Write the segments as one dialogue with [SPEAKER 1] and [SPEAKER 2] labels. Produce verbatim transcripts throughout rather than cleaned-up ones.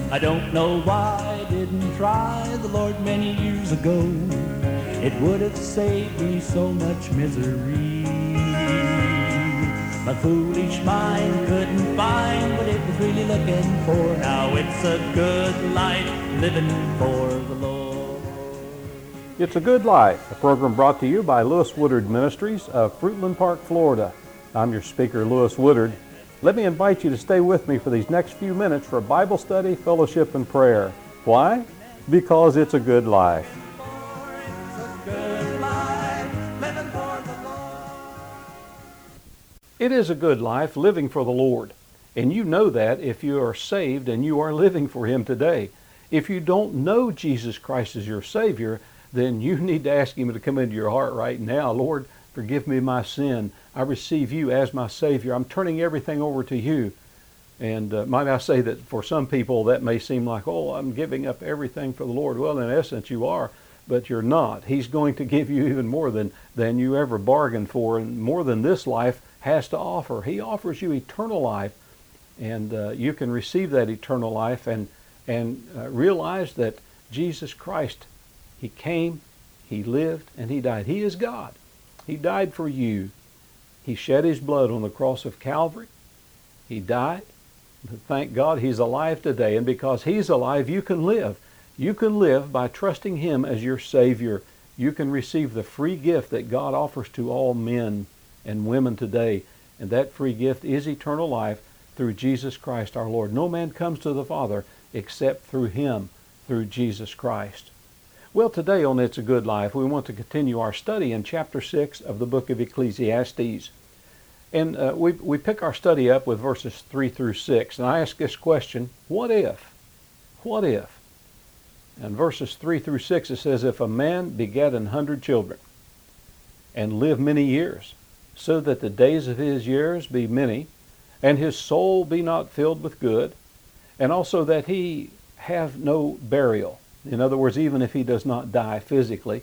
[SPEAKER 1] I don't know why I didn't try the Lord many years ago. It would have saved me so much misery. My foolish mind couldn't find what it was really looking for. Now it's a good life living for the Lord.
[SPEAKER 2] It's a Good Life, a program brought to you by Lewis Woodard Ministries of Fruitland Park, Florida. I'm your speaker, Lewis Woodard. Let me invite you to stay with me for these next few minutes for Bible study, fellowship, and prayer. Why? Because it's a good life. It is a good life living for the Lord. And you know that if you are saved and you are living for Him today. If you don't know Jesus Christ as your Savior, then you need to ask Him to come into your heart right now. Lord, forgive me my sin. I receive You as my Savior. I'm turning everything over to You. And uh, might I say that for some people that may seem like, oh, I'm giving up everything for the Lord. Well, in essence, you are, but you're not. He's going to give you even more than, than you ever bargained for, and more than this life has to offer. He offers you eternal life, and uh, you can receive that eternal life and, and uh, realize that Jesus Christ, He came, He lived, and He died. He is God. He died for you. He shed His blood on the cross of Calvary. He died. Thank God He's alive today. And because He's alive, you can live. You can live by trusting Him as your Savior. You can receive the free gift that God offers to all men and women today. And that free gift is eternal life through Jesus Christ our Lord. No man comes to the Father except through Him, through Jesus Christ. Well, today on It's a Good Life, we want to continue our study in chapter six of the book of Ecclesiastes. And uh, we, we pick our study up with verses three through six. And I ask this question, what if? What if? And verses three through six, it says, if a man beget an hundred children and live many years, so that the days of his years be many, and his soul be not filled with good, and also that he have no burial. In other words, even if he does not die physically.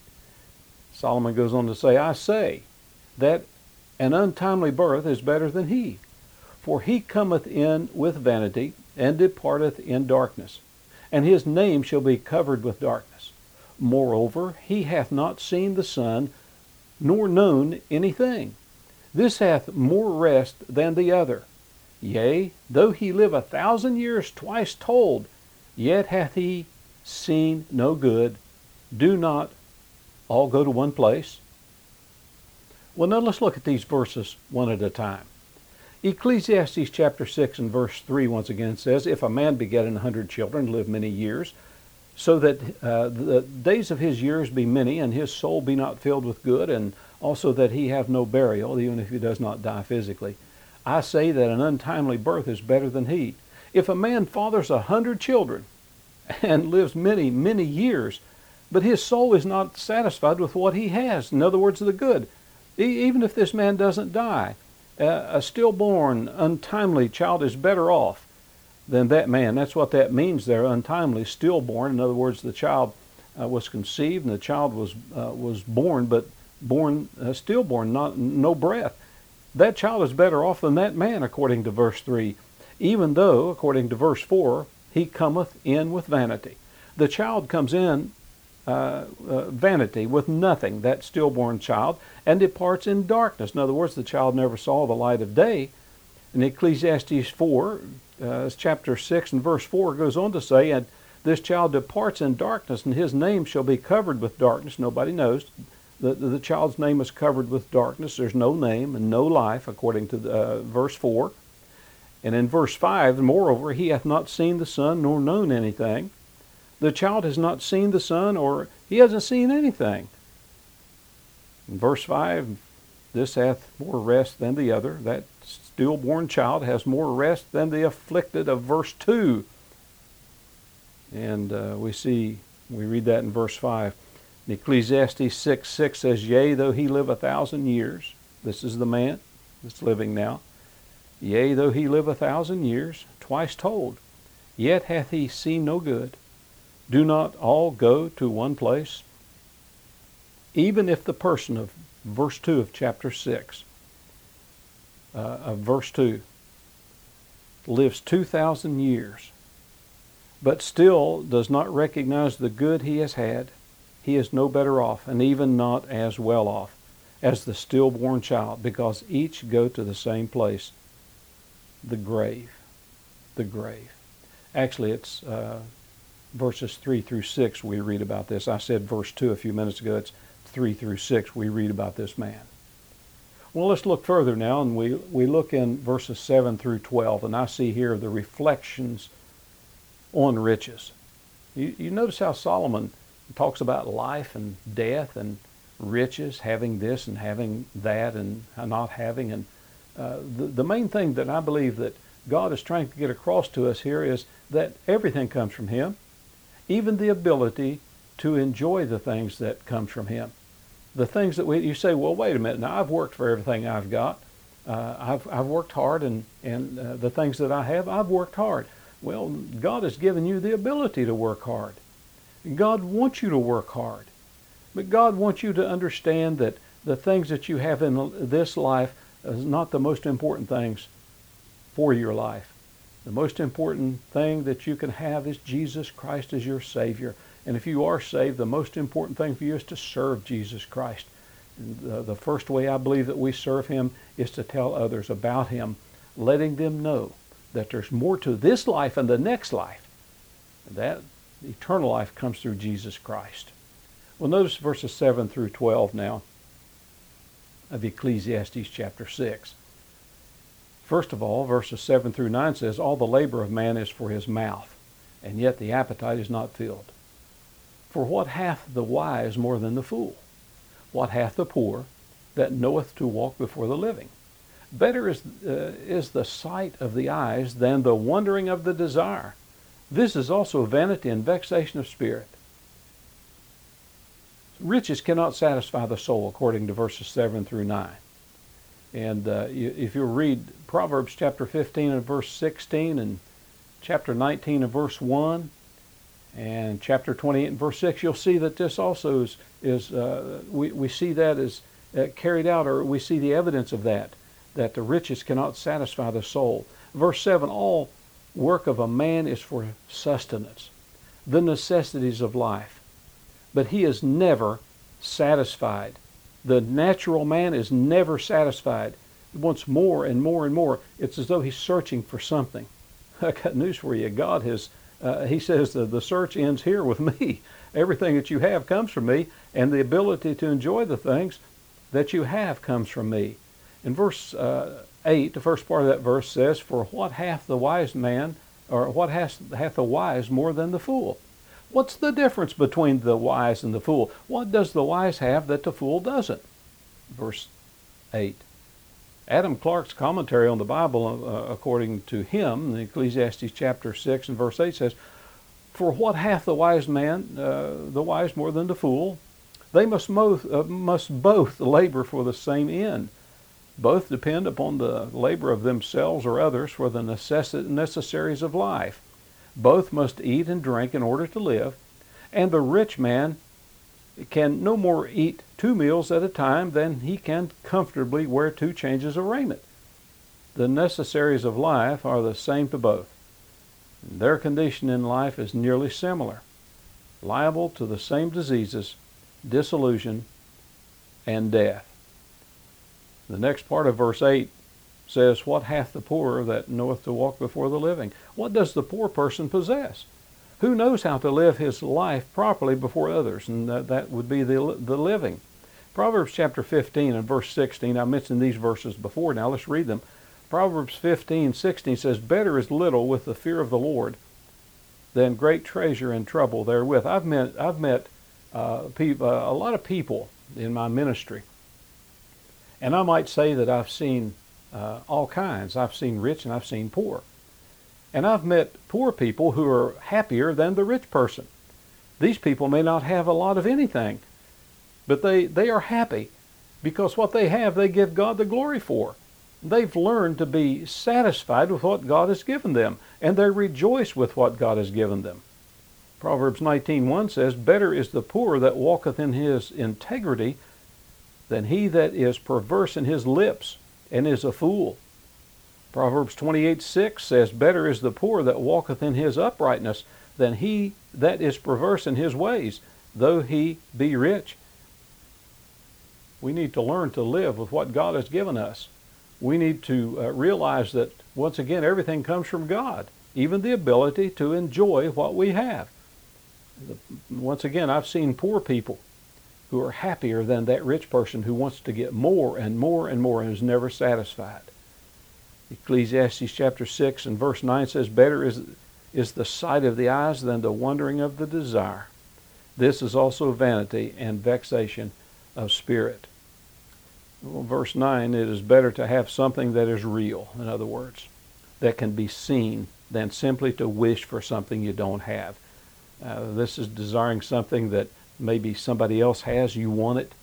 [SPEAKER 2] Solomon goes on to say, I say that an untimely birth is better than he. For he cometh in with vanity, and departeth in darkness, and his name shall be covered with darkness. Moreover, he hath not seen the sun, nor known anything. This hath more rest than the other. Yea, though he live a thousand years twice told, yet hath he seen no good. Do not all go to one place? Well, now let's look at these verses one at a time. Ecclesiastes chapter six and verse three once again says, if a man beget an hundred children, live many years, so that uh, the days of his years be many, and his soul be not filled with good, and also that he have no burial, even if he does not die physically. I say that an untimely birth is better than he. If a man fathers a hundred children and lives many, many years, but his soul is not satisfied with what he has, in other words, the good, e- even if this man doesn't die, uh, a stillborn, untimely child is better off than that man. That's what that means there, untimely, stillborn. In other words, the child uh, was conceived and the child was uh, was born, but born uh, stillborn, not no breath. That child is better off than that man, according to verse three, even though, according to verse four, he cometh in with vanity. The child comes in uh, uh, vanity, with nothing, that stillborn child, and departs in darkness. In other words, the child never saw the light of day. In Ecclesiastes four, uh, chapter six and verse four goes on to say, and this child departs in darkness, and his name shall be covered with darkness. Nobody knows. The, the, the child's name is covered with darkness. There's no name and no life, according to the, uh, verse four. And in verse five, moreover, he hath not seen the sun nor known anything. The child has not seen the sun, or he hasn't seen anything. In verse five, this hath more rest than the other. That stillborn child has more rest than the afflicted of verse two. And uh, we see, we read that in verse five. In Ecclesiastes six six says, yea, though he live a thousand years, this is the man that's living now, yea, though he live a thousand years, twice told, yet hath he seen no good. Do not all go to one place? Even if the person of verse two of chapter six, uh, of verse two, lives two thousand years, but still does not recognize the good he has had, he is no better off, and even not as well off as the stillborn child, because each go to the same place, the grave. The grave. Actually, it's uh, verses three through six we read about this. I said verse two a few minutes ago. It's three through six we read about this man. Well, let's look further now, and we, we look in verses seven through twelve, and I see here the reflections on riches. You, you notice how Solomon talks about life and death and riches, having this and having that and not having. And uh, the, the main thing that I believe that God is trying to get across to us here is that everything comes from Him, even the ability to enjoy the things that comes from Him. The things that we, you say, well, wait a minute, now I've worked for everything I've got. Uh, I've, I've worked hard, and, and uh, the things that I have, I've worked hard. Well, God has given you the ability to work hard. God wants you to work hard. But God wants you to understand that the things that you have in this life is not the most important things for your life. The most important thing that you can have is Jesus Christ as your Savior. And if you are saved, the most important thing for you is to serve Jesus Christ. And the, the first way I believe that we serve Him is to tell others about Him, letting them know that there's more to this life and the next life. And that eternal life comes through Jesus Christ. Well, notice verses seven through twelve now of Ecclesiastes chapter six. First of all, verses seven through nine says, all the labor of man is for his mouth, and yet the appetite is not filled. For what hath the wise more than the fool? What hath the poor that knoweth to walk before the living? Better is, uh, is the sight of the eyes than the wondering of the desire. This is also vanity and vexation of spirit. Riches cannot satisfy the soul, according to verses seven through nine. And uh, if you'll read Proverbs chapter fifteen and verse sixteen, and chapter nineteen and verse one, and chapter twenty-eight and verse six, you'll see that this also is, is uh, we, we see that as uh, carried out, or we see the evidence of that, that the riches cannot satisfy the soul. Verse seven, all work of a man is for sustenance, the necessities of life, but he is never satisfied. The natural man is never satisfied. He wants more and more and more. It's as though he's searching for something. I got news for you. God has, uh, he says that the search ends here with me. Everything that you have comes from me, and the ability to enjoy the things that you have comes from me. In verse uh, eight, the first part of that verse says, for what hath the wise man, or what hath, hath the wise more than the fool? What's the difference between the wise and the fool? What does the wise have that the fool doesn't? Verse eight. Adam Clarke's commentary on the Bible, uh, according to him, in Ecclesiastes chapter six and verse eight says, for what hath the wise man, uh, the wise more than the fool? They must both, uh, must both labor for the same end. Both depend upon the labor of themselves or others for the necess- necessaries of life. Both must eat and drink in order to live, and the rich man can no more eat two meals at a time than he can comfortably wear two changes of raiment. The necessaries of life are the same to both. Their condition in life is nearly similar, liable to the same diseases, disillusion, and death. The next part of verse eight says, what hath the poor that knoweth to walk before the living? What does the poor person possess? Who knows how to live his life properly before others? And that, that would be the, the living. Proverbs chapter fifteen and verse sixteen, I mentioned these verses before, now let's read them. Proverbs fifteen, sixteen says, better is little with the fear of the Lord than great treasure and trouble therewith. I've met, I've met uh, pe- uh, a lot of people in my ministry, and I might say that I've seen Uh, all kinds. I've seen rich and I've seen poor. And I've met poor people who are happier than the rich person. These people may not have a lot of anything, but they, they are happy because what they have, they give God the glory for. They've learned to be satisfied with what God has given them, and they rejoice with what God has given them. Proverbs nineteen one says, better is the poor that walketh in his integrity than he that is perverse in his lips and is a fool. Proverbs twenty-eight six says, better is the poor that walketh in his uprightness than he that is perverse in his ways, though he be rich. We need to learn to live with what God has given us. We need to uh, realize that, once again, everything comes from God, even the ability to enjoy what we have. The, once again, I've seen poor people who are happier than that rich person who wants to get more and more and more and is never satisfied. Ecclesiastes chapter six and verse nine says, better is, is the sight of the eyes than the wondering of the desire. This is also vanity and vexation of spirit. Well, verse nine, it is better to have something that is real, in other words, that can be seen, than simply to wish for something you don't have. Uh, this is desiring something that maybe somebody else has, you want it.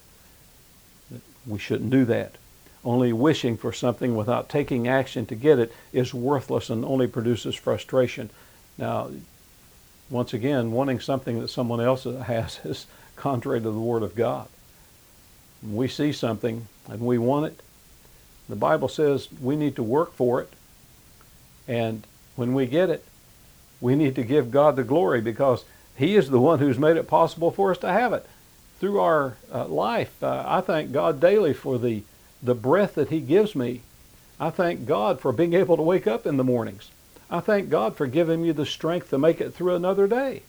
[SPEAKER 2] We shouldn't do that. Only wishing for something without taking action to get it is worthless and only produces frustration. Now, once again, wanting something that someone else has is contrary to the Word of God. When we see something and we want it, the Bible says we need to work for it. And when we get it, we need to give God the glory, because He is the one who's made it possible for us to have it. Through our uh, life, uh, I thank God daily for the, the breath that He gives me. I thank God for being able to wake up in the mornings. I thank God for giving me the strength to make it through another day.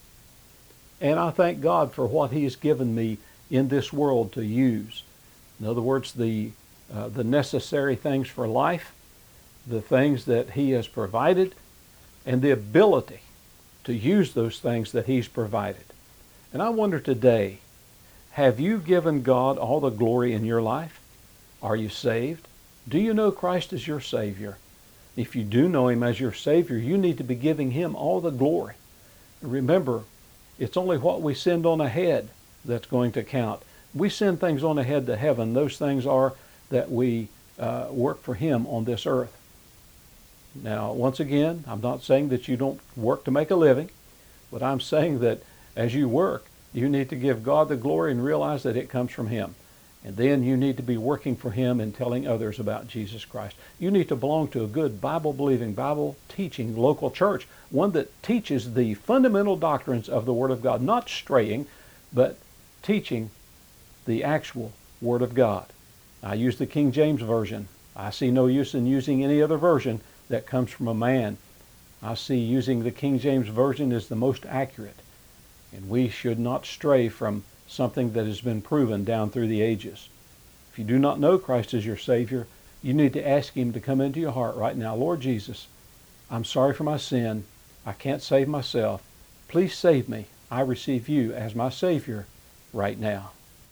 [SPEAKER 2] And I thank God for what He's given me in this world to use. In other words, the, uh, the necessary things for life, the things that He has provided, and the ability to use those things that He's provided. And I wonder today, have you given God all the glory in your life? Are you saved? Do you know Christ as your Savior? If you do know Him as your Savior, you need to be giving Him all the glory. Remember, it's only what we send on ahead that's going to count. We send things on ahead to heaven. Those things are that we uh, work for Him on this earth. Now, once again, I'm not saying that you don't work to make a living, but I'm saying that as you work, you need to give God the glory and realize that it comes from Him. And then you need to be working for Him and telling others about Jesus Christ. You need to belong to a good Bible-believing, Bible-teaching local church, one that teaches the fundamental doctrines of the Word of God, not straying, but teaching the actual Word of God. I use the King James Version. I see no use in using any other version that comes from a man. I see using the King James Version is the most accurate. And we should not stray from something that has been proven down through the ages. If you do not know Christ as your Savior, you need to ask Him to come into your heart right now. Lord Jesus, I'm sorry for my sin. I can't save myself. Please save me. I receive You as my Savior right now.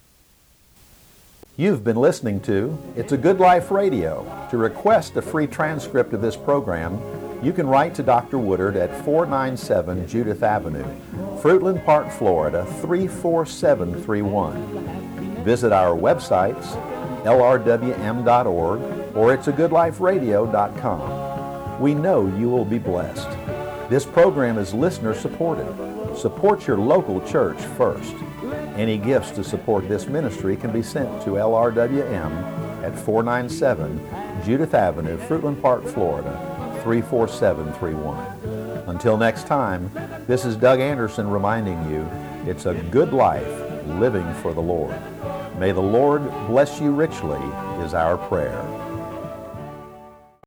[SPEAKER 3] You've been listening to It's a Good Life Radio. To request a free transcript of this program, you can write to Doctor Woodard at four ninety-seven Judith Avenue, Fruitland Park, Florida three four seven three one. Visit our websites, L R W M dot org or it's a good life radio dot com. We know you will be blessed. This program is listener supported. Support your local church first. Any gifts to support this ministry can be sent to L R W M at four ninety-seven Judith Avenue, Fruitland Park, Florida three four seven three one. Until next time, this is Doug Anderson reminding you, it's a good life living for the Lord. May the Lord bless you richly is our prayer.